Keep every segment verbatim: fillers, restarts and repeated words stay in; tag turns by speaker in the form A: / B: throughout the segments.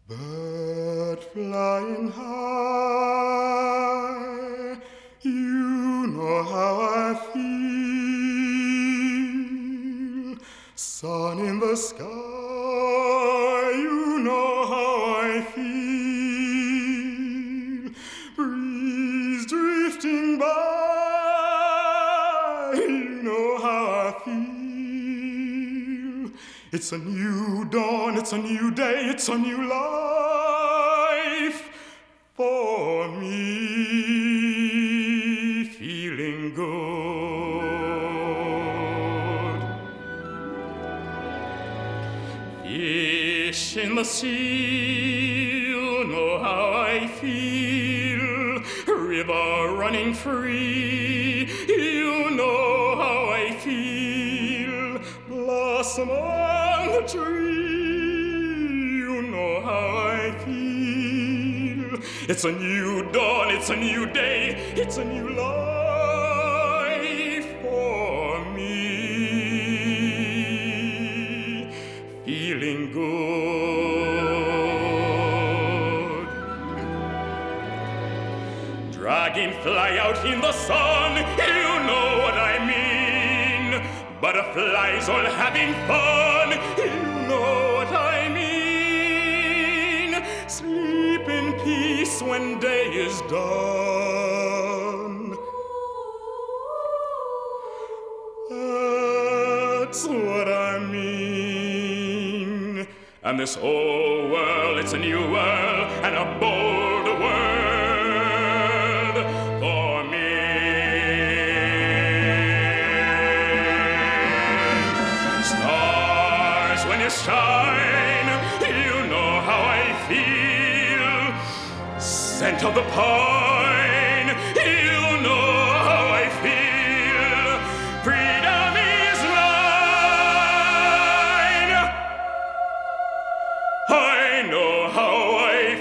A: Bird flying high, you know how I feel. Sun in the sky, you know how I feel. Breeze drifting by, you know how I feel. It's a new dawn, it's a new day, it's a new life for me, feeling good. Fish in the sea, you know how I feel. River running free, you know how I feel. Blossom on the tree, you know how I feel. It's a new dawn, it's a new day, it's a new life for me, feeling good. Dragonfly out in the sun, you know what I mean. Butterflies all having fun, you know what I mean. Sleep in peace when day is done. That's what I mean. And this whole world, it's a new world and a bolder world for me. Stars, when you shine, you know how I feel. Scent of the pine, you know how I feel. Freedom is mine. I know how I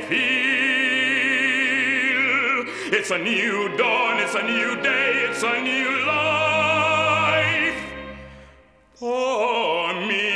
A: feel. It's a new dawn, it's a new day, it's a new life for me.